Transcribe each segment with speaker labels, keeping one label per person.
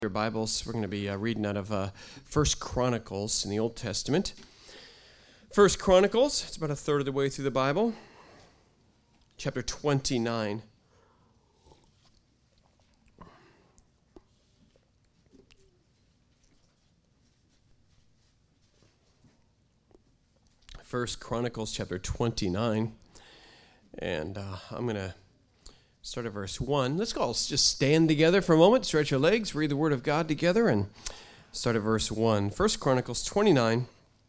Speaker 1: Your Bibles, we're going to be reading out of First Chronicles in the Old Testament. First Chronicles, it's about a third of the way through the Bible. Chapter 29. First Chronicles chapter 29. And I'm going to start at verse 1. Let's all just stand together for a moment, stretch your legs, read the Word of God together, and start at verse 1. 1 Chronicles 29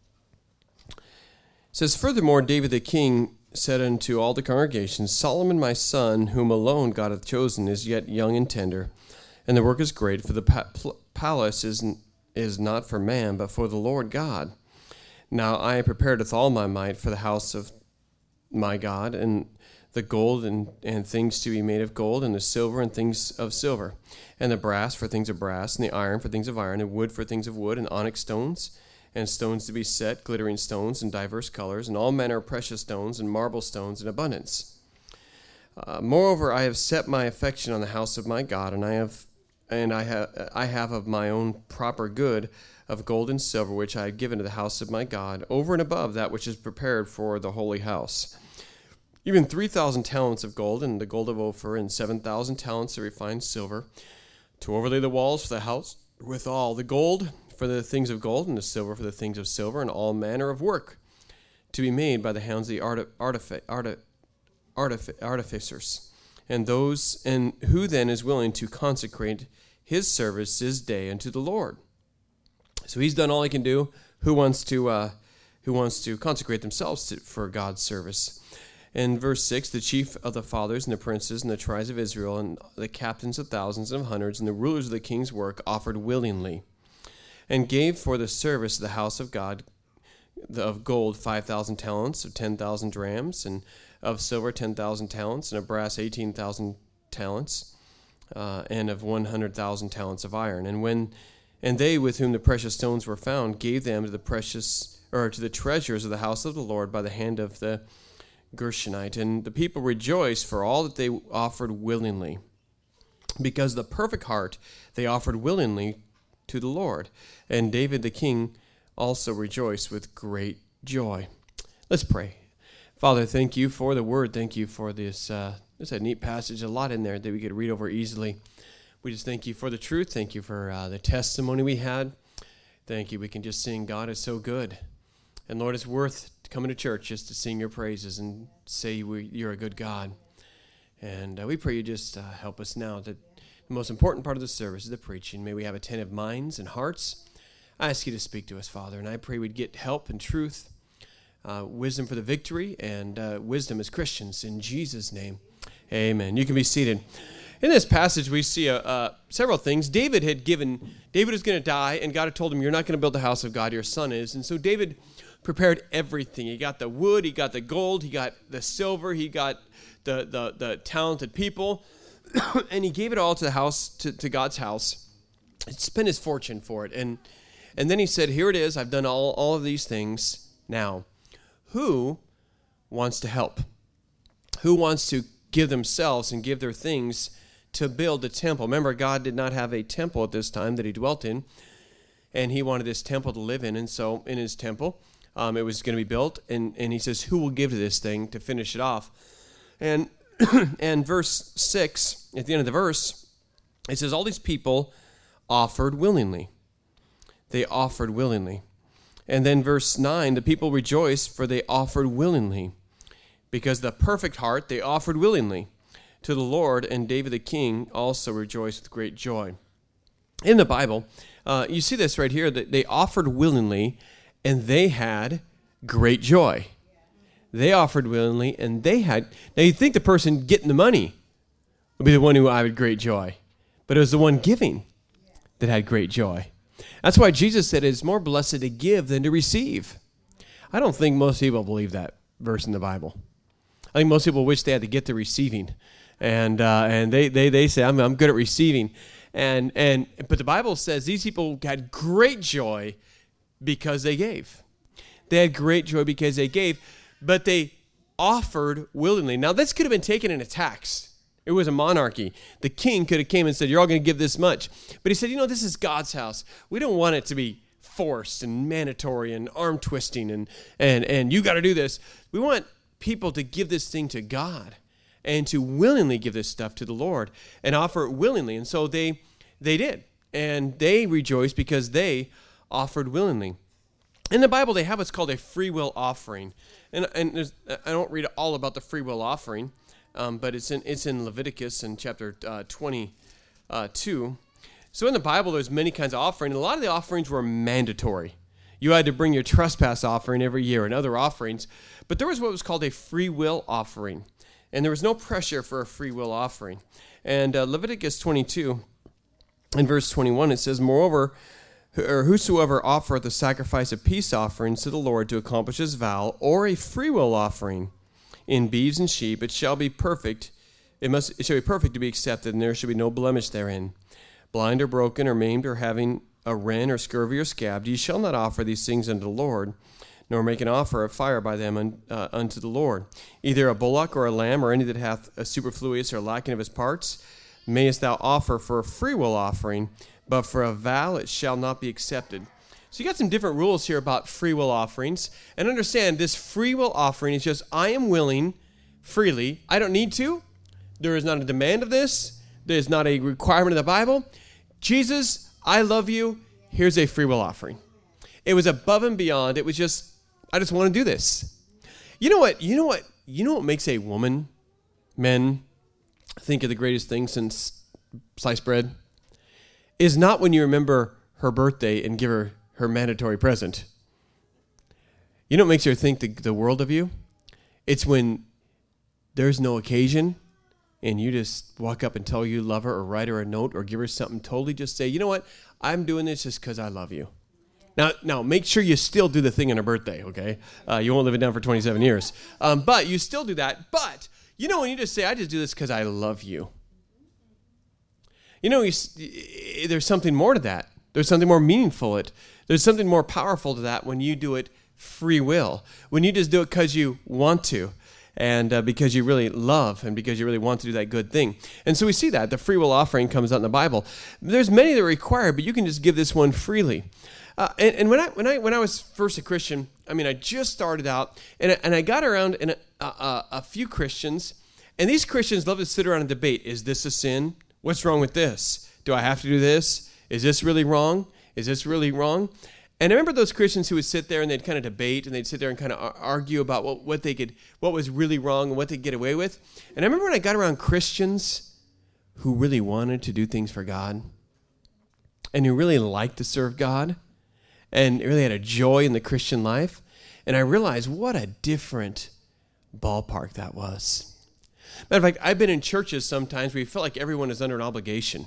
Speaker 1: says, Furthermore, David the king said unto all the congregation, Solomon my son, whom alone God hath chosen, is yet young and tender, and the work is great, for the palace is not for man, but for the Lord God. Now I prepared with all my might for the house of my God, and the gold and things to be made of gold, and the silver and things of silver, and the brass for things of brass, and the iron for things of iron, and wood for things of wood, and onyx stones, and stones to be set, glittering stones in diverse colors, and all manner of precious stones, and marble stones in abundance. Moreover, I have set my affection on the house of my God, and I have of my own proper good of gold and silver, which I have given to the house of my God, over and above that which is prepared for the holy house. Even 3,000 talents of gold, and the gold of Ophir, and 7,000 talents of refined silver, to overlay the walls for the house with all the gold for the things of gold, and the silver for the things of silver, and all manner of work to be made by the hands of the artificers. And who then is willing to consecrate his service this day unto the Lord? So he's done all he can do. Who wants to consecrate themselves for God's service? In verse 6, the chief of the fathers and the princes and the tribes of Israel and the captains of thousands and of hundreds and the rulers of the king's work offered willingly, and gave for the service of the house of God of gold 5,000 talents, of 10,000 drams, and of silver 10,000 talents, and of brass 18,000 talents, and of 100,000 talents of iron. And they with whom the precious stones were found gave them to the treasures of the house of the Lord by the hand of the Gershonite. And the people rejoiced for all that they offered willingly, because the perfect heart they offered willingly to the Lord. And David the king also rejoiced with great joy. Let's pray. Father, thank you for the word. Thank you for this. It's a neat passage, a lot in there that we could read over easily. We just thank you for the truth. Thank you for the testimony we had. Thank you. We can just sing, God is so good. And Lord, it's worth coming to church just to sing your praises and say you're a good God. And we pray you just help us now. That the most important part of the service is the preaching. May we have attentive minds and hearts. I ask you to speak to us, Father, and I pray we'd get help and truth, wisdom for the victory, and wisdom as Christians. In Jesus' name, amen. You can be seated. In this passage, we see several things. David was going to die, and God had told him, you're not going to build the house of God, your son is. And so David prepared everything. He got the wood, he got the gold, he got the silver, he got the talented people, and he gave it all to the house, to God's house. He spent his fortune for it. And then he said, here it is, I've done all of these things. Now, who wants to help? Who wants to give themselves and give their things to build a temple? Remember, God did not have a temple at this time that he dwelt in, and he wanted this temple to live in. And so in his temple, it was going to be built, and he says, who will give to this thing to finish it off? And verse 6, at the end of the verse, it says, all these people offered willingly. They offered willingly. And then verse 9, the people rejoiced, for they offered willingly, because the perfect heart they offered willingly to the Lord, and David the king also rejoiced with great joy. In the Bible, you see this right here, that they offered willingly, and they had great joy. They offered willingly, and they had... Now, you'd think the person getting the money would be the one who had great joy. But it was the one giving that had great joy. That's why Jesus said it's more blessed to give than to receive. I don't think most people believe that verse in the Bible. I think most people wish they had to get the receiving. And they say, I'm good at receiving. But the Bible says these people had great joy because they gave. They had great joy because they gave, but they offered willingly. Now, this could have been taken in a tax. It was a monarchy. The king could have came and said, you're all going to give this much. But he said, this is God's house. We don't want it to be forced and mandatory and arm twisting and you got to do this. We want people to give this thing to God and to willingly give this stuff to the Lord and offer it willingly. And so they did. And they rejoiced because they offered willingly. In the Bible, they have what's called a free will offering. And I don't read all about the free will offering, but it's in Leviticus in chapter 22. So in the Bible, there's many kinds of offerings. A lot of the offerings were mandatory. You had to bring your trespass offering every year and other offerings. But there was what was called a free will offering. And there was no pressure for a free will offering. And Leviticus 22, in verse 21, it says, moreover, or whosoever offereth a sacrifice of peace offerings to the Lord to accomplish his vow, or a freewill offering in beeves and sheep, it shall be perfect. It shall be perfect to be accepted, and there shall be no blemish therein. Blind or broken or maimed or having a ren or scurvy or scabbed, ye shall not offer these things unto the Lord, nor make an offer of fire by them unto the Lord. Either a bullock or a lamb or any that hath a superfluous or lacking of his parts, mayest thou offer for a freewill offering, but for a vow it shall not be accepted. So you got some different rules here about free will offerings. And understand, this free will offering is just, I am willing freely. I don't need to. There is not a demand of this. There is not a requirement of the Bible. Jesus, I love you. Here's a free will offering. It was above and beyond. It was just, I just want to do this. You know what makes a woman, men, think of the greatest thing since sliced bread? Is not when you remember her birthday and give her mandatory present. You know what makes her think the world of you? It's when there's no occasion and you just walk up and tell you love her or write her a note or give her something, totally just say, you know what? I'm doing this just because I love you. Now, make sure you still do the thing on her birthday, okay? You won't live it down for 27 years. But you still do that. But, when you just say, I just do this because I love you. There's something more to that. There's something more meaningful. There's something more powerful to that when you do it free will. When you just do it because you want to and because you really love and because you really want to do that good thing. And so we see that. The free will offering comes out in the Bible. There's many that are required, but you can just give this one freely. And when I was first a Christian, I just started out, and I got around in a few Christians, and these Christians love to sit around and debate. Is this a sin? What's wrong with this? Do I have to do this? Is this really wrong? Is this really wrong? And I remember those Christians who would sit there and they'd kind of debate and they'd sit there and kind of argue about what was really wrong and what they'd get away with. And I remember when I got around Christians who really wanted to do things for God and who really liked to serve God and really had a joy in the Christian life. And I realized what a different ballpark that was. Matter of fact, I've been in churches sometimes where you feel like everyone is under an obligation.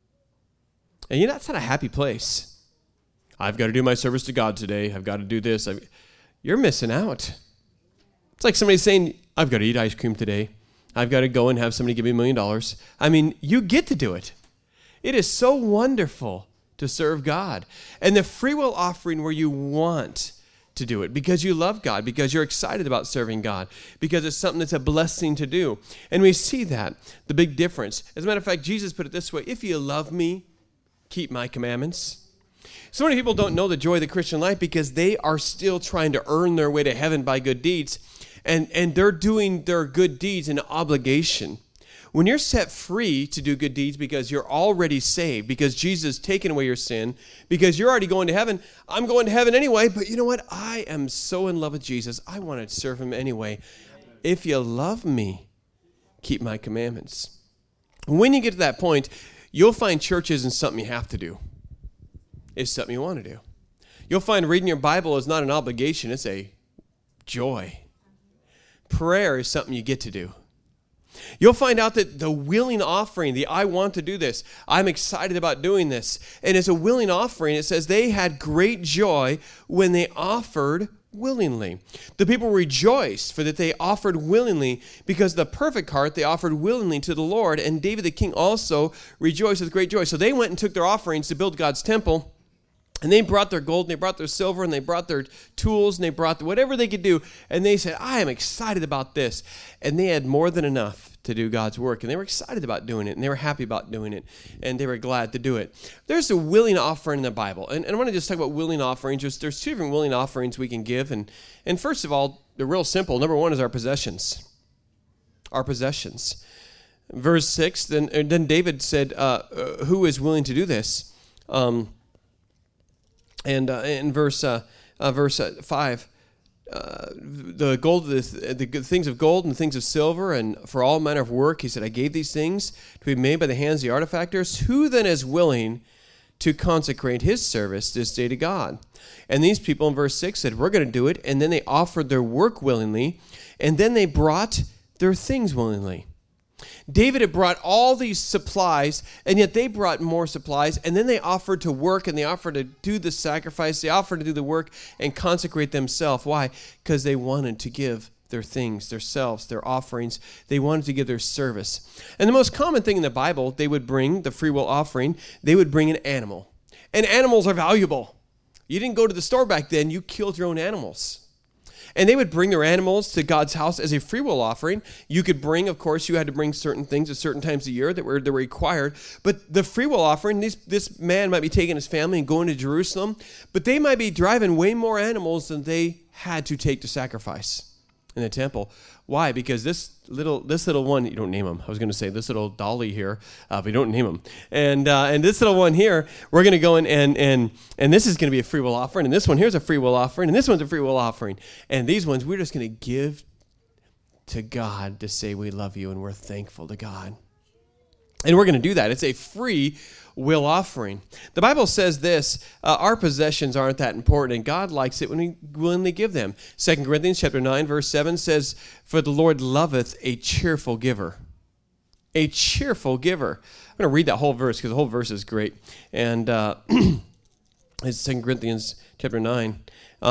Speaker 1: And that's not a happy place. I've got to do my service to God today. I've got to do this. You're missing out. It's like somebody saying, I've got to eat ice cream today. I've got to go and have somebody give me $1 million. You get to do it. It is so wonderful to serve God. And the free will offering where you want to do it because you love God, because you're excited about serving God, because it's something that's a blessing to do. And we see that, the big difference. As a matter of fact, Jesus put it this way, if you love me, keep my commandments. So many people don't know the joy of the Christian life because they are still trying to earn their way to heaven by good deeds, and they're doing their good deeds in obligation. When you're set free to do good deeds because you're already saved, because Jesus has taken away your sin, because you're already going to heaven, I'm going to heaven anyway, but you know what? I am so in love with Jesus, I want to serve him anyway. If you love me, keep my commandments. When you get to that point, you'll find church isn't something you have to do. It's something you want to do. You'll find reading your Bible is not an obligation, it's a joy. Prayer is something you get to do. You'll find out that the willing offering, the I want to do this, I'm excited about doing this, and it's a willing offering. It says they had great joy when they offered willingly. The people rejoiced for that they offered willingly because the perfect heart they offered willingly to the Lord, and David the king also rejoiced with great joy. So they went and took their offerings to build God's temple, And they brought their gold, and they brought their silver, and they brought their tools, and they brought whatever they could do. And they said, I am excited about this. And they had more than enough to do God's work. And they were excited about doing it, and they were happy about doing it, and they were glad to do it. There's a willing offering in the Bible. And I want to just talk about willing offerings. There's two different willing offerings we can give. And first of all, they're real simple. Number one is our possessions. Our possessions. Verse 6, then David said, who is willing to do this? And in verse 5, the gold, the things of gold and things of silver, and for all manner of work, he said, I gave these things to be made by the hands of the artificers. Who then is willing to consecrate his service this day to God? And these people in verse 6 said, we're going to do it. And then they offered their work willingly, and then they brought their things willingly. David had brought all these supplies, and yet they brought more supplies, and then they offered to work, and they offered to do the sacrifice. They offered to do the work and consecrate themselves. Why? Because they wanted to give their things, themselves, their offerings. They wanted to give their service. And the most common thing in the Bible, they would bring, the free will offering, they would bring an animal. And animals are valuable. You didn't go to the store back then. You killed your own animals. And they would bring their animals to God's house as a free will offering. You could bring, of course, you had to bring certain things at certain times of year that were required. But the free will offering, this man might be taking his family and going to Jerusalem, but they might be driving way more animals than they had to take to sacrifice in the temple. Why? Because this little one, you don't name him. I was going to say this little dolly here, but you don't name him. And this little one here, we're going to go in and this is going to be a free will offering. And this one here's a free will offering. And this one's a free will offering. And these ones we're just going to give to God to say we love you and we're thankful to God. And we're going to do that. It's a free will offering. The Bible says this, our possessions aren't that important, and God likes it when we willingly give them. 2 Corinthians chapter 9, verse 7 says, for the Lord loveth a cheerful giver. A cheerful giver. I'm going to read that whole verse because the whole verse is great. And it's 2 Corinthians chapter 9.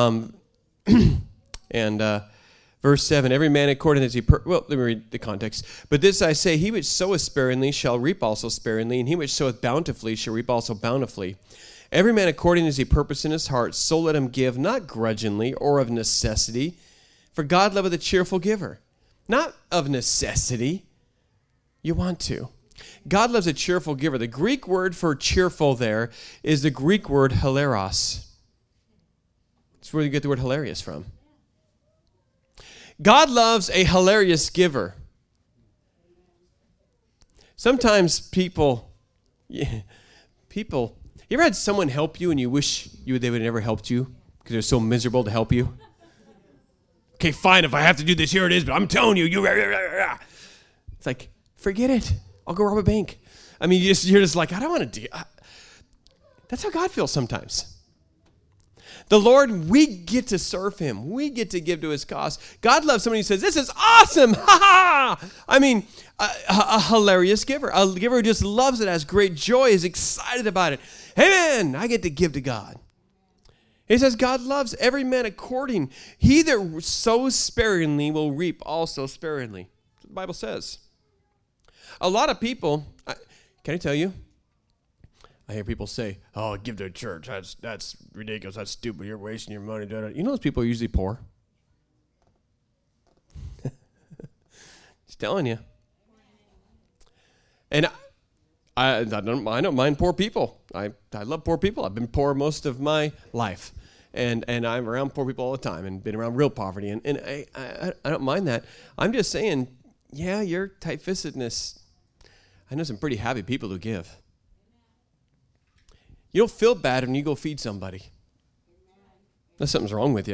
Speaker 1: Verse 7, every man according as he... let me read the context. But this I say, he which soweth sparingly shall reap also sparingly, and he which soweth bountifully shall reap also bountifully. Every man according as he purpose in his heart, so let him give, not grudgingly or of necessity, for God loveth a cheerful giver. Not of necessity. You want to. God loves a cheerful giver. The Greek word for cheerful there is the Greek word hilaros. It's where you get the word hilarious from. God loves a hilarious giver. Sometimes people, you ever had someone help you and you wish they would have never helped you because they're so miserable to help you? Okay, fine, if I have to do this, here it is, but I'm telling you, it's like, forget it. I'll go rob a bank. I mean, you're just like, I don't want to do it. That's how God feels sometimes. The Lord, we get to serve him. We get to give to his cause. God loves somebody who says, this is awesome. Ha ha. I mean, a hilarious giver. A giver who just loves it, has great joy, is excited about it. Amen. I get to give to God. He says, God loves every man according. He that sows sparingly will reap also sparingly. That's what the Bible says. A lot of people, can I tell you? I hear people say, oh, give to a church. That's ridiculous. That's stupid. You're wasting your money. You know those people are usually poor. Just telling you. And I don't mind poor people. I love poor people. I've been poor most of my life. And I'm around poor people all the time and been around real poverty. And I don't mind that. I'm just saying, yeah, your tight-fistedness. I know some pretty happy people who give. You don't feel bad when you go feed somebody. Unless something's wrong with you.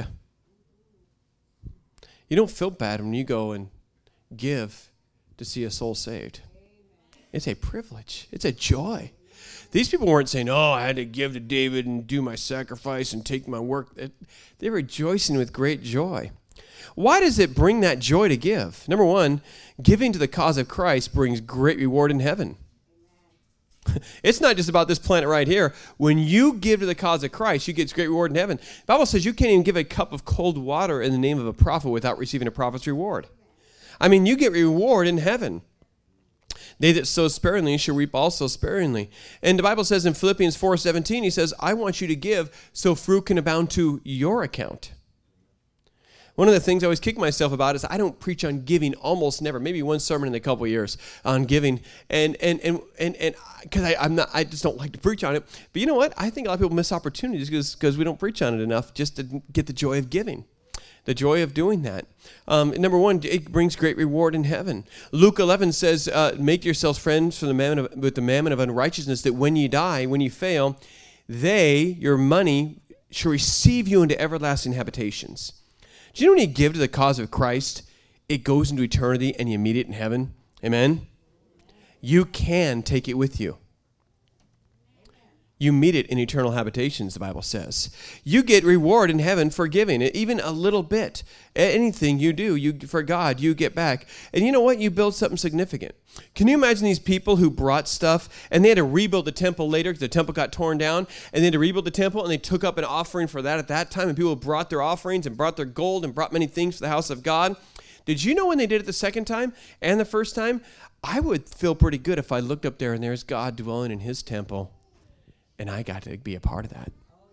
Speaker 1: You don't feel bad when you go and give to see a soul saved. It's a privilege. It's a joy. These people weren't saying, oh, I had to give to David and do my sacrifice and take my work. They're rejoicing with great joy. Why does it bring that joy to give? Number one, giving to the cause of Christ brings great reward in heaven. It's not just about this planet right here. When you give to the cause of Christ, you get great reward in heaven. The Bible says you can't even give a cup of cold water in the name of a prophet without receiving a prophet's reward. I mean, you get reward in heaven. They that sow sparingly shall reap also sparingly. And the Bible says in Philippians 4:17, he says, I want you to give so fruit can abound to your account. One of the things I always kick myself about is I don't preach on giving almost never. Maybe one sermon in a couple of years on giving, and because I just don't like to preach on it. But you know what? I think a lot of people miss opportunities because we don't preach on it enough just to get the joy of giving, the joy of doing that. Number one, it brings great reward in heaven. Luke 11 says, "Make yourselves friends with the mammon of unrighteousness, that when you die, when you fail, your money, shall receive you into everlasting habitations." Do you know when you give to the cause of Christ, it goes into eternity and you meet it in heaven? Amen? You can take it with you. You meet it in eternal habitations, the Bible says. You get reward in heaven for giving, even a little bit. Anything you do, for God, you get back. And you know what? You build something significant. Can you imagine these people who brought stuff, and they had to rebuild the temple later because the temple got torn down, and they had to rebuild the temple, and they took up an offering for that at that time, and people brought their offerings and brought their gold and brought many things for the house of God. Did you know when they did it the second time and the first time? I would feel pretty good if I looked up there and there's God dwelling in his temple. And I got to be a part of that.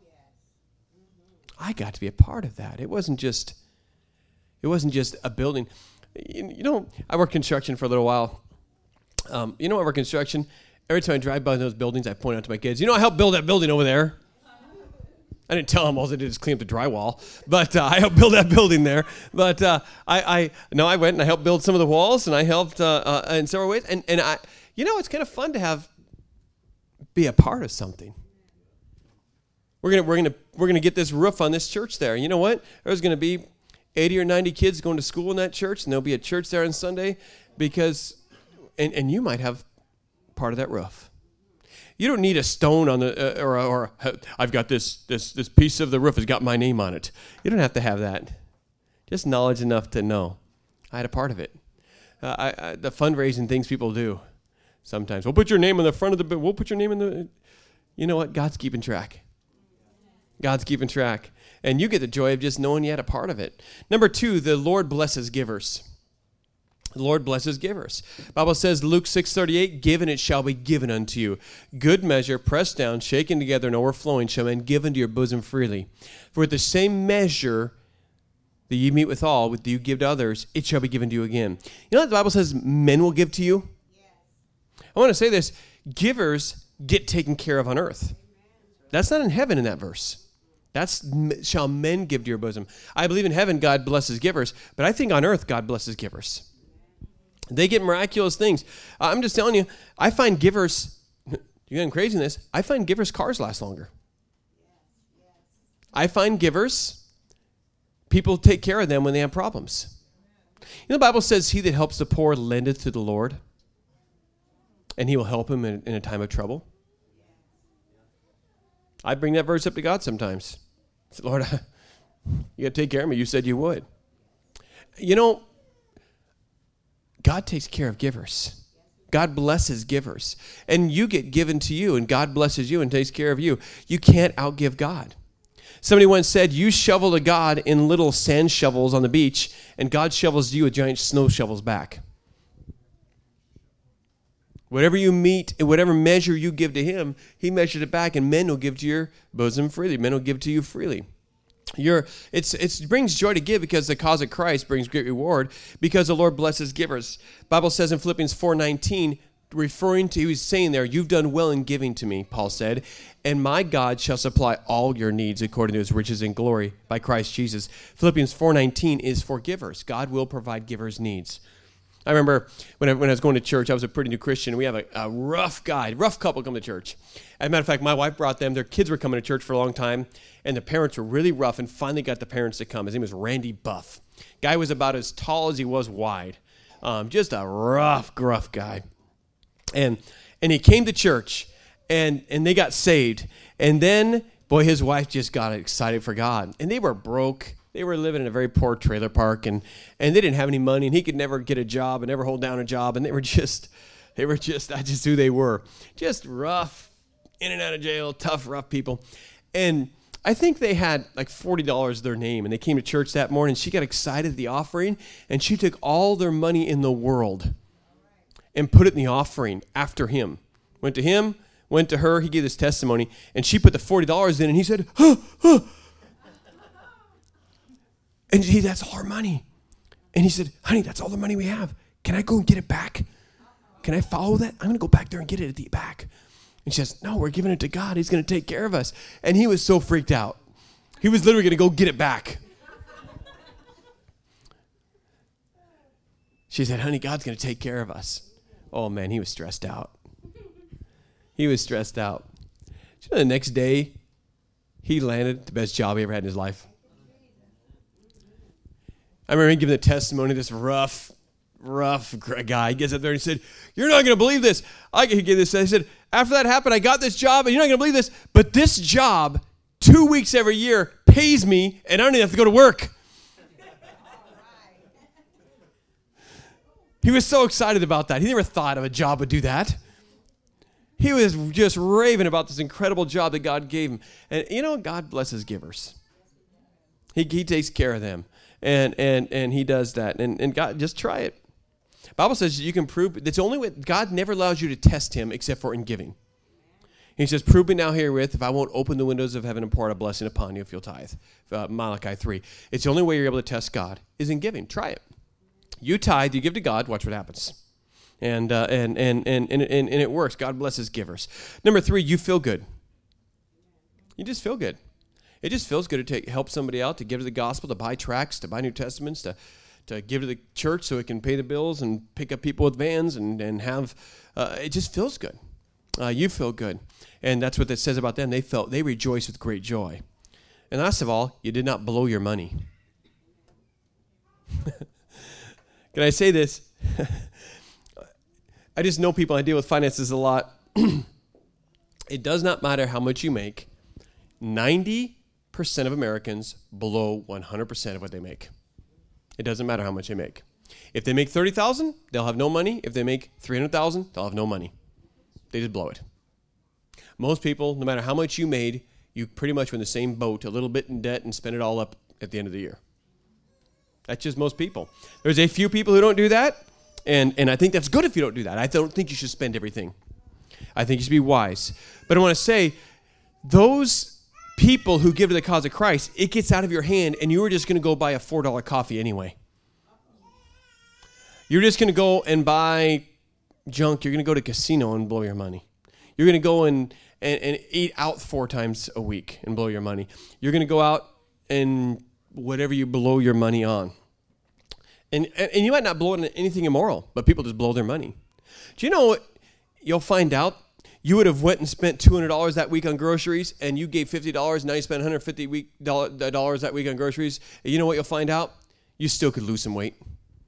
Speaker 1: I got to be a part of that. It wasn't just a building. You know, I worked construction for a little while. I work construction. Every time I drive by those buildings, I point out to my kids, I helped build that building over there. I didn't tell them all I did is clean up the drywall, but I helped build that building there. But I went and I helped build some of the walls, and I helped in several ways. And it's kind of fun to be a part of something. We're gonna get this roof on this church there. You know what? There's gonna be 80 or 90 kids going to school in that church, and there'll be a church there on Sunday because you might have part of that roof. You don't need a stone on the or I've got this piece of the roof has got my name on it. You don't have to have that. Just knowledge enough to know I had a part of it. The fundraising things people do. Sometimes we'll put your name on the front of the. We'll put your name in the. You know what? God's keeping track. God's keeping track, and you get the joy of just knowing you had a part of it. Number 2, the Lord blesses givers. The Lord blesses givers. The Bible says, Luke 6:38, "Give and it shall be given unto you. Good measure, pressed down, shaken together, and overflowing, shall men give into your bosom freely. For with the same measure that you meet withal, that you give to others, it shall be given to you again." You know what the Bible says? Men will give to you. I want to say this. Givers get taken care of on earth. That's not in heaven in that verse. That's shall men give to your bosom. I believe in heaven God blesses givers, but I think on earth God blesses givers. They get miraculous things. I'm just telling you, I find givers, you're getting crazy in this, I find givers' cars last longer. I find givers, people take care of them when they have problems. You know, the Bible says, "He that helps the poor lendeth to the Lord, and he will help him in a time of trouble." I bring that verse up to God sometimes. I say, "Lord, you got to take care of me. You said you would." You know, God takes care of givers. God blesses givers. And you get given to you, and God blesses you and takes care of you. You can't outgive God. Somebody once said, you shovel to God in little sand shovels on the beach, and God shovels you with giant snow shovels back. Whatever you meet, whatever measure you give to him, he measures it back, and men will give to your bosom freely. Men will give to you freely. It brings joy to give because the cause of Christ brings great reward because the Lord blesses givers. The Bible says in Philippians 4:19, referring to, he's saying there, "You've done well in giving to me," Paul said, "and my God shall supply all your needs according to his riches and glory by Christ Jesus." Philippians 4:19 is for givers. God will provide givers' needs. I remember when I was going to church, I was a pretty new Christian. We have a rough couple come to church. As a matter of fact, my wife brought them. Their kids were coming to church for a long time, and the parents were really rough and finally got the parents to come. His name was Randy Buff. Guy was about as tall as he was wide. Just a rough, gruff guy. And he came to church, and they got saved. And then, boy, his wife just got excited for God. And they were broke. They were living in a very poor trailer park, and they didn't have any money, and he could never get a job and never hold down a job, and they were just, that's just who they were. Just rough, in and out of jail, tough, rough people. And I think they had like $40 their name, and they came to church that morning. She got excited at the offering, and she took all their money in the world and put it in the offering after him. Went to him, went to her, he gave this testimony, and she put the $40 in, and he said, and that's all our money. And he said, honey, that's all the money we have. Can I go and get it back? Can I follow that? I'm going to go back there and get it at the back. And she says, no, we're giving it to God. He's going to take care of us. And he was so freaked out. He was literally going to go get it back. She said, honey, God's going to take care of us. Oh, man, he was stressed out. He was stressed out. You know, the next day, he landed the best job he ever had in his life. I remember him giving the testimony, this rough guy. He gets up there and he said, you're not going to believe this. He gave this. I said, after that happened, I got this job, and you're not going to believe this, but this job, 2 weeks every year, pays me, and I don't even have to go to work. He was so excited about that. He never thought of a job would do that. He was just raving about this incredible job that God gave him. And you know, God blesses givers. He takes care of them. And he does that. And God, just try it. The Bible says you can prove, that's the only way, God never allows you to test him except for in giving. He says, prove me now herewith if I won't open the windows of heaven and pour out a blessing upon you if you'll tithe. Malachi 3. It's the only way you're able to test God is in giving. Try it. You tithe, you give to God, watch what happens. And it works. God blesses givers. Number 3, you feel good. You just feel good. It just feels good to help somebody out, to give to the gospel, to buy tracts, to buy New Testaments, to give to the church so it can pay the bills and pick up people with vans and have, it just feels good. You feel good. And that's what it says about them. They rejoice with great joy. And last of all, you did not blow your money. Can I say this? I just know people, I deal with finances a lot. It does not matter how much you make. 90% of Americans blow 100% of what they make. It doesn't matter how much they make. If they make $30,000, they'll have no money. If they make $300,000, they'll have no money. They just blow it. Most people, no matter how much you made, you pretty much were in the same boat, a little bit in debt, and spend it all up at the end of the year. That's just most people. There's a few people who don't do that, and I think that's good if you don't do that. I don't think you should spend everything. I think you should be wise. But I want to say, those people who give to the cause of Christ, it gets out of your hand, and you were just going to go buy a $4 coffee anyway. You're just going to go and buy junk. You're going to go to a casino and blow your money. You're going to go and eat out 4 times a week and blow your money. You're going to go out and whatever you blow your money on. And you might not blow it on anything immoral, but people just blow their money. Do you know what you'll find out? You would have went and spent $200 that week on groceries, and you gave $50, now you spent $150 that week on groceries. And you know what you'll find out? You still could lose some weight.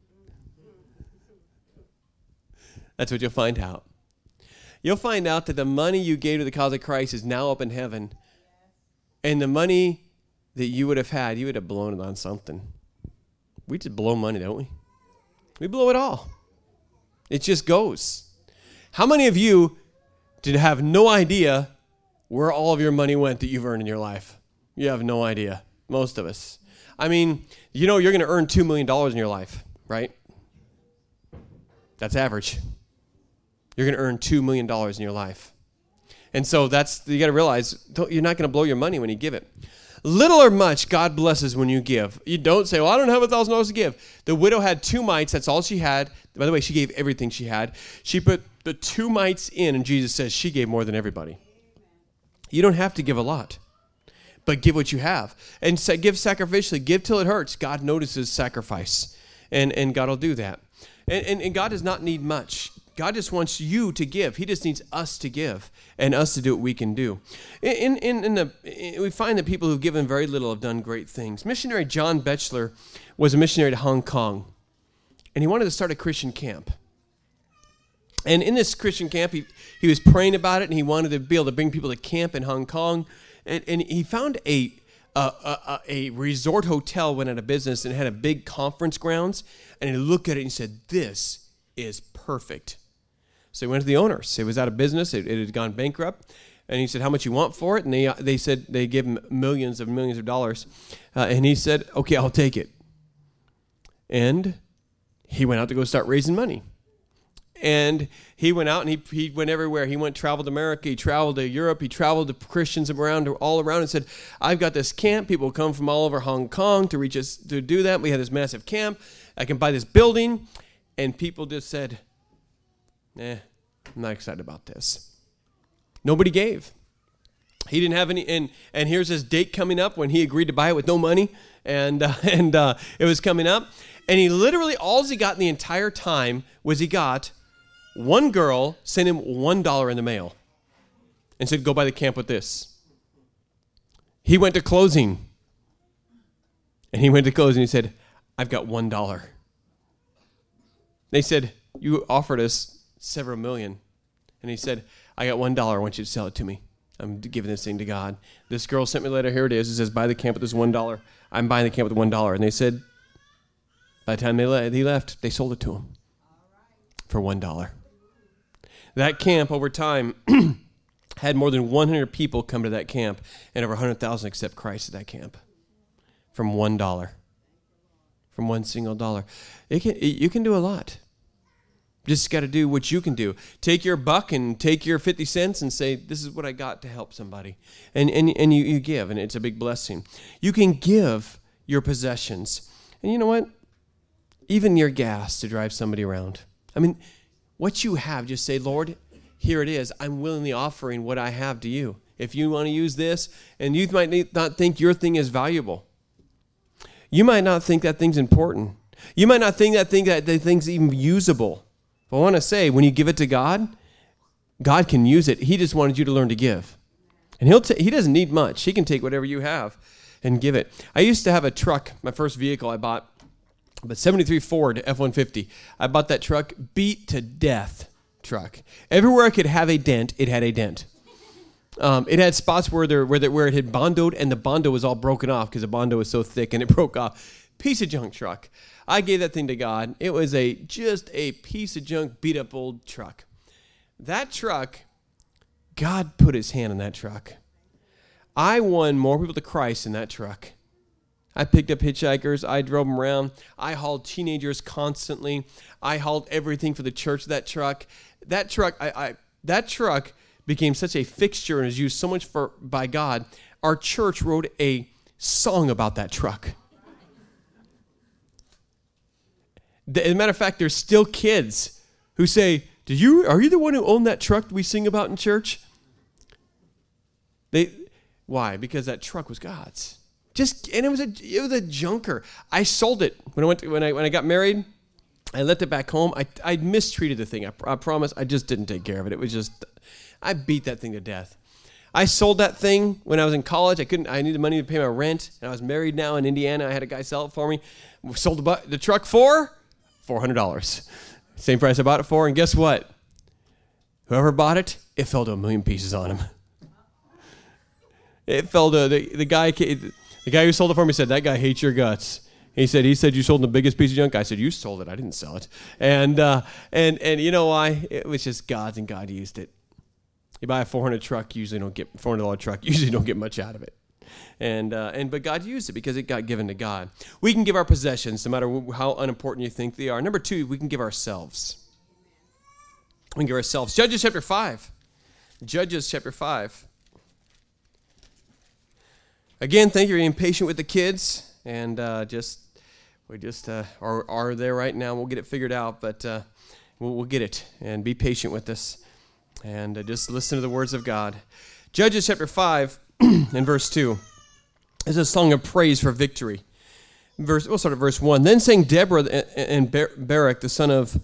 Speaker 1: That's what you'll find out. You'll find out that the money you gave to the cause of Christ is now up in heaven. And the money that you would have had, you would have blown it on something. We just blow money, don't we? We blow it all. It just goes. How many of you did have no idea where all of your money went that you've earned in your life? You have no idea. Most of us. I mean, you know you're going to earn $2 million in your life, right? That's average. You're going to earn $2 million in your life. And so you got to realize, you're not going to blow your money when you give it. Little or much, God blesses when you give. You don't say, well, I don't have $1,000 to give. The widow had 2 mites. That's all she had. By the way, she gave everything she had. She put the 2 mites in, and Jesus says she gave more than everybody. You don't have to give a lot, but give what you have. And give sacrificially. Give till it hurts. God notices sacrifice, and God will do that. And God does not need much. God just wants you to give. He just needs us to give and us to do what we can do. We find that people who've given very little have done great things. Missionary John Batchelor was a missionary to Hong Kong, and he wanted to start a Christian camp. And in this Christian camp, he was praying about it, and he wanted to be able to bring people to camp in Hong Kong. And he found a resort hotel went out of business and had a big conference grounds, and he looked at it and he said, "This is perfect." So he went to the owners. It was out of business. It had gone bankrupt. And he said, "How much you want for it?" And they said they gave him millions of dollars. And he said, "Okay, I'll take it." And he went out to go start raising money. And he went out and he went everywhere. He traveled to America. He traveled to Europe. He traveled to Christians all around and said, I've got this camp. People come from all over Hong Kong to reach us to do that. We had this massive camp. I can buy this building. And people just said, I'm not excited about this. Nobody gave. He didn't have any. And here's his date coming up when he agreed to buy it with no money. And it was coming up. And he literally, all he got in the entire time was he got one girl sent him $1 in the mail and said, go by the camp with this. He went to closing. And he said, I've got $1. They said, you offered us several million. And he said, I got $1. I want you to sell it to me. I'm giving this thing to God. This girl sent me a letter. Here it is. It says, buy the camp with this $1. I'm buying the camp with $1. And they said, by the time they left, they sold it to him for $1. That camp, over time, had more than 100 people come to that camp, and over 100,000 accept Christ at that camp from $1, from one single dollar. You can do a lot. Just got to do what you can do. Take your buck and take your 50 cents and say, this is what I got to help somebody. And you give, and it's a big blessing. You can give your possessions. And you know what? Even your gas to drive somebody around. I mean, what you have, just say, Lord, here it is. I'm willingly offering what I have to you. If you want to use this, and you might not think your thing is valuable. You might not think that thing's important. You might not think that thing's even usable. But I want to say, when you give it to God, God can use it. He just wanted you to learn to give. And he doesn't need much. He can take whatever you have and give it. I used to have a truck, my first vehicle I bought, but 73 Ford F-150. I bought that truck, beat to death truck. Everywhere I could have a dent, it had a dent. It had spots where it had bondoed, and the bondo was all broken off because the bondo was so thick and it broke off. Piece of junk truck. I gave that thing to God. It was just a piece of junk, beat up old truck. That truck, God put his hand on that truck. I won more people to Christ in that truck. I picked up hitchhikers. I drove them around. I hauled teenagers constantly. I hauled everything for the church. That truck became such a fixture and was used so much by God. Our church wrote a song about that truck. As a matter of fact, there's still kids who say, are you the one who owned that truck we sing about in church? Why? Because that truck was God's. And it was a junker. I sold it when I got married. I left it back home. I mistreated the thing. I promise. I just didn't take care of it. It was just, I beat that thing to death. I sold that thing when I was in college. I needed money to pay my rent, and I was married now in Indiana. I had a guy sell it for me. We sold the truck for $400. Same price I bought it for, and guess what? Whoever bought it, it fell to 1 million pieces on him. It fell to the guy. The guy who sold it for me said, that guy hates your guts. He said you sold the biggest piece of junk. I said, you sold it. I didn't sell it. And you know why? It was just God's, and God used it. You buy a $400 truck, usually don't get $400 truck. Usually don't get much out of it. But God used it because it got given to God. We can give our possessions, no matter how unimportant you think they are. Number 2, we can give ourselves. We can give ourselves. Judges chapter 5. Judges chapter 5. Again, thank you for being patient with the kids, and we are there right now. We'll get it figured out, but we'll get it, and be patient with us, and just listen to the words of God. Judges chapter 5 and verse 2 is a song of praise for victory. We'll start at verse 1. Then sang Deborah and Barak, the son of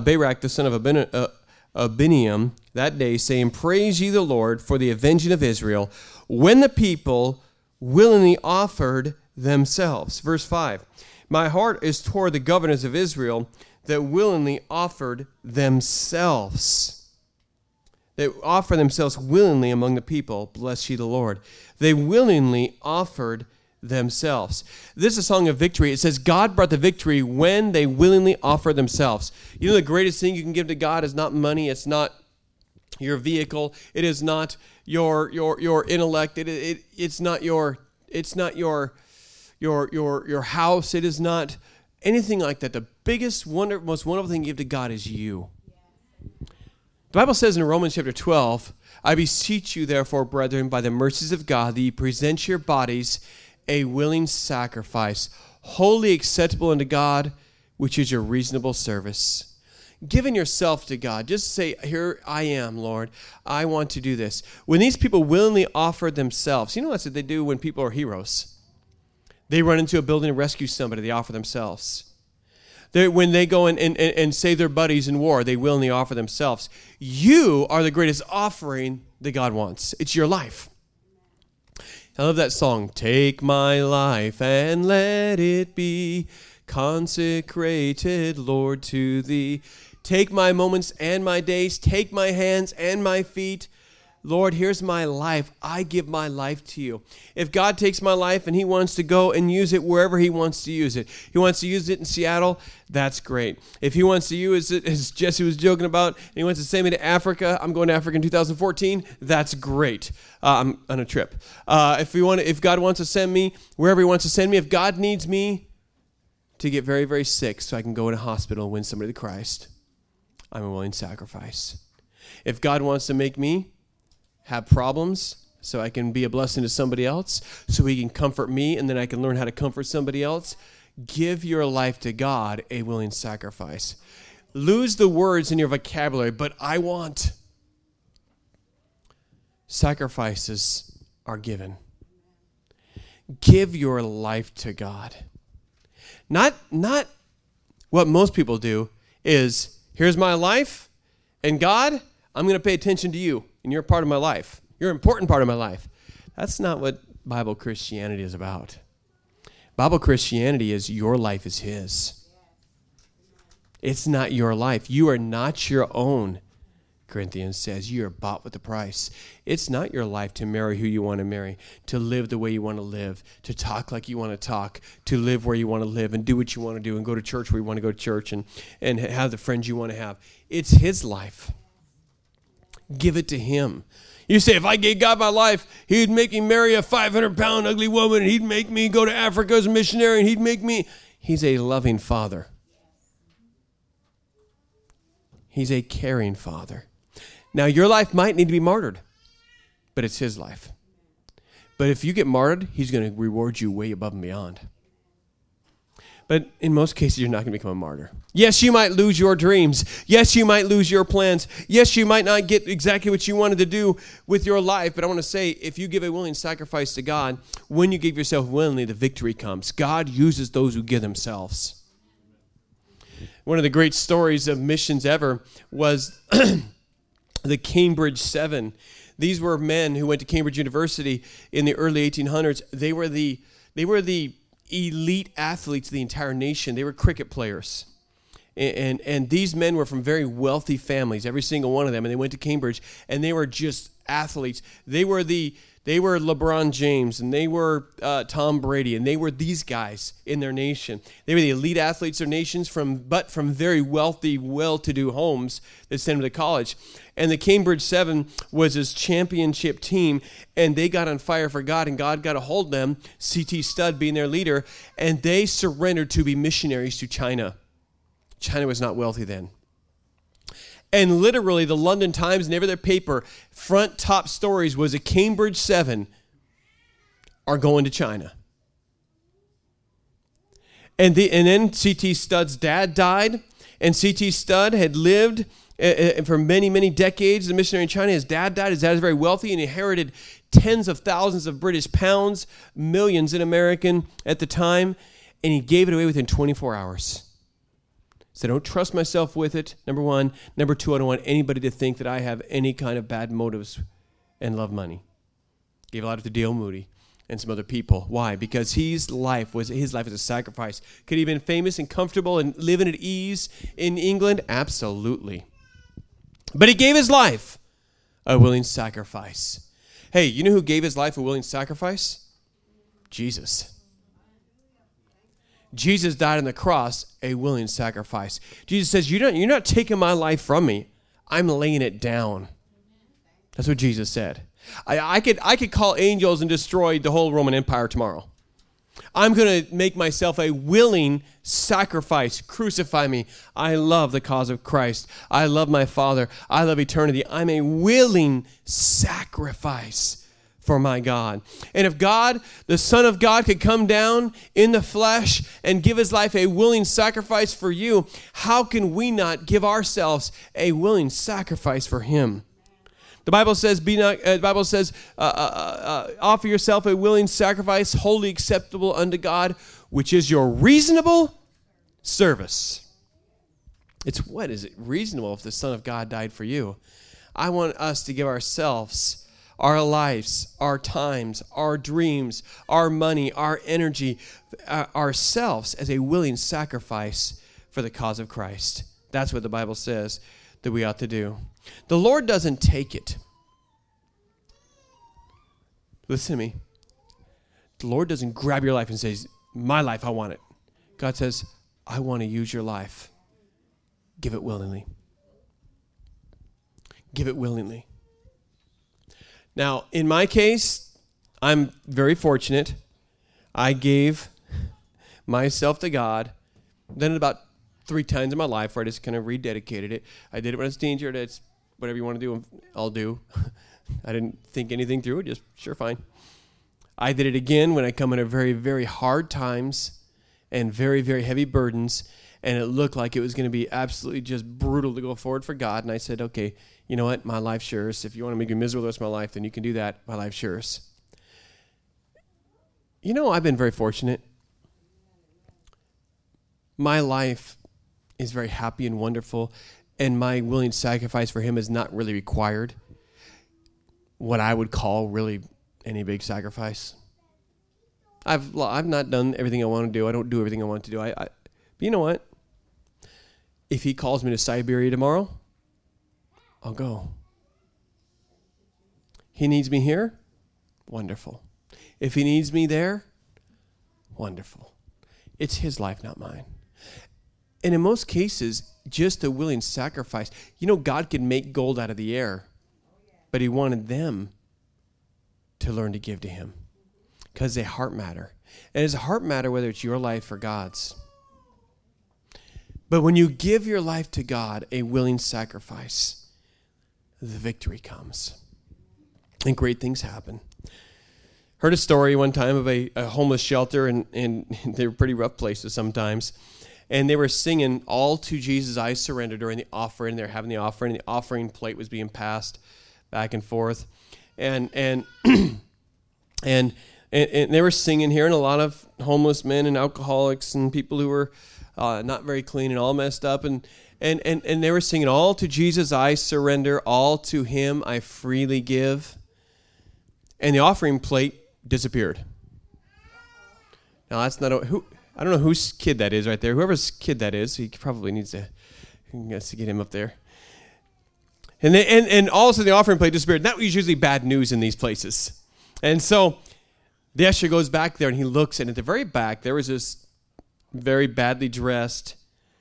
Speaker 1: Abinoam, that day, saying, Praise ye the Lord for the avenging of Israel, when the people willingly offered themselves. Verse 5, my heart is toward the governors of Israel that willingly offered themselves. They offer themselves willingly among the people. Bless ye the Lord. They willingly offered themselves. This is a song of victory. It says God brought the victory when they willingly offered themselves. You know, the greatest thing you can give to God is not money. It's not your vehicle. It is not your intellect. It's not your house. It is not anything like that. The biggest most wonderful thing you give to God is you. The Bible says in Romans chapter 12, I beseech you, therefore, brethren, by the mercies of God, that ye present your bodies a willing sacrifice, wholly acceptable unto God, which is your reasonable service. Giving yourself to God. Just say, here I am, Lord. I want to do this. When these people willingly offer themselves, you know that's what they do when people are heroes. They run into a building and rescue somebody. They offer themselves. When they go and save their buddies in war, they willingly offer themselves. You are the greatest offering that God wants. It's your life. I love that song. Take my life and let it be consecrated, Lord, to thee. Take my moments and my days. Take my hands and my feet. Lord, here's my life. I give my life to you. If God takes my life and he wants to go and use it wherever he wants to use it, he wants to use it in Seattle, that's great. If he wants to use it, as Jesse was joking about, and he wants to send me to Africa, I'm going to Africa in 2014, that's great. I'm on a trip. If God wants to send me wherever he wants to send me, if God needs me to get very, very sick so I can go in a hospital and win somebody to Christ, I'm a willing sacrifice. If God wants to make me have problems so I can be a blessing to somebody else, so he can comfort me and then I can learn how to comfort somebody else, give your life to God, a willing sacrifice. Lose the words in your vocabulary, but I want. Sacrifices are given. Give your life to God. Not what most people do is, here's my life, and God, I'm going to pay attention to you, and you're a part of my life. You're an important part of my life. That's not what Bible Christianity is about. Bible Christianity is your life is his. It's not your life. You are not your own, Corinthians says. You are bought with a price. It's not your life to marry who you want to marry, to live the way you want to live, to talk like you want to talk, to live where you want to live and do what you want to do and go to church where you want to go to church and have the friends you want to have. It's his life. Give it to him. You say, if I gave God my life, he'd make me marry a 500-pound ugly woman, and he'd make me go to Africa as a missionary, and he'd make me... He's a loving father. He's a caring father. Now, your life might need to be martyred, but it's his life. But if you get martyred, he's going to reward you way above and beyond. But in most cases, you're not going to become a martyr. Yes, you might lose your dreams. Yes, you might lose your plans. Yes, you might not get exactly what you wanted to do with your life. But I want to say, if you give a willing sacrifice to God, when you give yourself willingly, the victory comes. God uses those who give themselves. One of the great stories of missions ever was the Cambridge Seven. These were men who went to Cambridge University in the early 1800s. They were the elite athletes of the entire nation. They were cricket players. And these men were from very wealthy families, every single one of them. And they went to Cambridge, and they were just athletes. They were LeBron James, and they were Tom Brady, and they were these guys in their nation. They were the elite athletes of their nations, from very wealthy, well-to-do homes that sent them to college. And the Cambridge Seven was his championship team, and they got on fire for God, and God got a hold of them, C.T. Studd being their leader, and they surrendered to be missionaries to China. China was not wealthy then. And literally, the London Times and every other paper, front top stories was a Cambridge Seven are going to China. And then C.T. Studd's dad died, and C.T. Studd had lived for many, many decades as a missionary in China. His dad died. His dad was very wealthy and inherited tens of thousands of British pounds, millions in American at the time, and he gave it away within 24 hours. So I don't trust myself with it, number one. Number two, I don't want anybody to think that I have any kind of bad motives and love money. Gave a lot to D.L. Moody and some other people. Why? Because his life was a sacrifice. Could he have been famous and comfortable and living at ease in England? Absolutely. But he gave his life a willing sacrifice. Hey, you know who gave his life a willing sacrifice? Jesus. Jesus died on the cross, a willing sacrifice. Jesus says, you're not taking my life from me. I'm laying it down. That's what Jesus said. I could call angels and destroy the whole Roman Empire tomorrow. I'm going to make myself a willing sacrifice. Crucify me. I love the cause of Christ. I love my Father. I love eternity. I'm a willing sacrifice for my God. And if God, the Son of God, could come down in the flesh and give his life a willing sacrifice for you, how can we not give ourselves a willing sacrifice for him? The Bible says, offer yourself a willing sacrifice, wholly acceptable unto God, which is your reasonable service. What is it reasonable if the Son of God died for you? I want us to give ourselves, our lives, our times, our dreams, our money, our energy, ourselves as a willing sacrifice for the cause of Christ. That's what the Bible says that we ought to do. The Lord doesn't take it. Listen to me. The Lord doesn't grab your life and says, my life, I want it. God says, I want to use your life. Give it willingly. Give it willingly. Now, in my case, I'm very fortunate. I gave myself to God. Then about 3 times in my life where I just kind of rededicated it. I did it when I was a teenager. It's whatever you want to do, I'll do. I didn't think anything through it. Just, sure, fine. I did it again when I come into very, very hard times and very, very heavy burdens, and it looked like it was going to be absolutely just brutal to go forward for God. And I said, okay, you know what? My life's yours. If you want to make me miserable the rest of my life, then you can do that. My life's yours. You know, I've been very fortunate. My life is very happy and wonderful, and my willing sacrifice for him is not really required what I would call really any big sacrifice. I've not done everything I want to do. I don't do everything I want to do. But you know what? If he calls me to Siberia tomorrow, I'll go. He needs me here? Wonderful. If he needs me there? Wonderful. It's his life, not mine. And in most cases, just a willing sacrifice. You know, God can make gold out of the air, but he wanted them to learn to give to him because they heart matter. And it's a heart matter whether it's your life or God's. But when you give your life to God, a willing sacrifice, the victory comes. And great things happen. Heard a story one time of a homeless shelter, and they were pretty rough places sometimes. And they were singing All to Jesus I Surrender during the offering. They're having the offering, and the offering plate was being passed back and forth. And they were singing here, and a lot of homeless men and alcoholics and people who were not very clean and all messed up. And they were singing, all to Jesus I surrender, all to him I freely give. And the offering plate disappeared. Now, that's not I don't know whose kid that is right there. Whoever's kid that is, he probably needs to get him up there. And all of a sudden the offering plate disappeared. That was usually bad news in these places. And so the usher goes back there and he looks, and at the very back there was this very badly dressed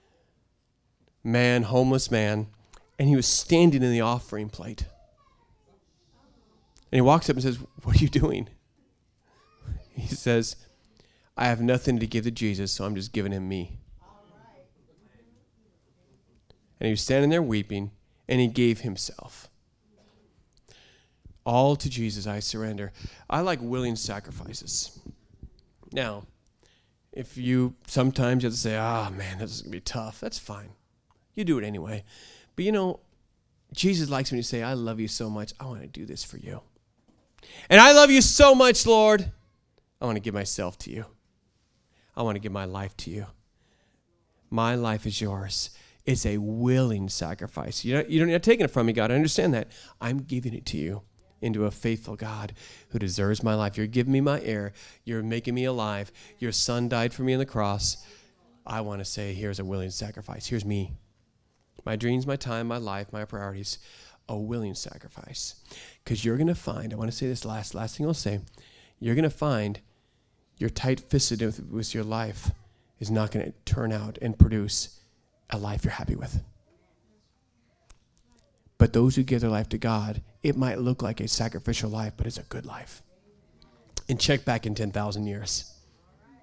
Speaker 1: man, homeless man, and he was standing in the offering plate. And he walks up and says, what are you doing? He says, I have nothing to give to Jesus, so I'm just giving him me. And he was standing there weeping, and he gave himself. All to Jesus I surrender. I like willing sacrifices. Now, if sometimes you have to say, man, this is going to be tough. That's fine. You do it anyway. But you know, Jesus likes when you say, I love you so much, I want to do this for you. And I love you so much, Lord, I want to give myself to you. I want to give my life to you. My life is yours. It's a willing sacrifice. You're not taking it from me, God. I understand that. I'm giving it to you into a faithful God who deserves my life. You're giving me my air. You're making me alive. Your son died for me on the cross. I want to say, here's a willing sacrifice. Here's me. My dreams, my time, my life, my priorities. A willing sacrifice. Because you're going to find, I want to say this last thing I'll say, you're going to find your tight-fisted with your life is not going to turn out and produce a life you're happy with. But those who give their life to God, it might look like a sacrificial life, but it's a good life. And check back in 10,000 years.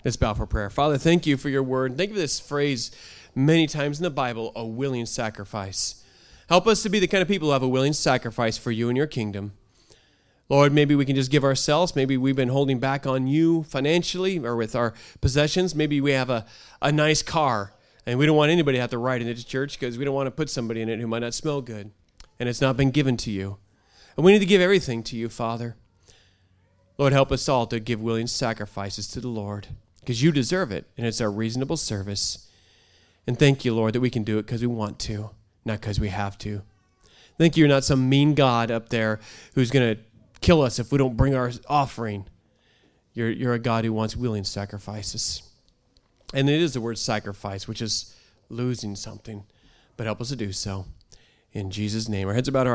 Speaker 1: Let's bow for prayer. Father, thank you for your word. Thank you for this phrase many times in the Bible, a willing sacrifice. Help us to be the kind of people who have a willing sacrifice for you and your kingdom. Lord, maybe we can just give ourselves. Maybe we've been holding back on you financially or with our possessions. Maybe we have a nice car, and we don't want anybody to have to ride in it to church because we don't want to put somebody in it who might not smell good, and it's not been given to you. And we need to give everything to you, Father. Lord, help us all to give willing sacrifices to the Lord because you deserve it, and it's our reasonable service. And thank you, Lord, that we can do it because we want to, not because we have to. Thank you, you're not some mean God up there who's going to kill us if we don't bring our offering. You're a God who wants willing sacrifices. And it is the word sacrifice, which is losing something. But help us to do so. In Jesus' name. Our heads are bowed.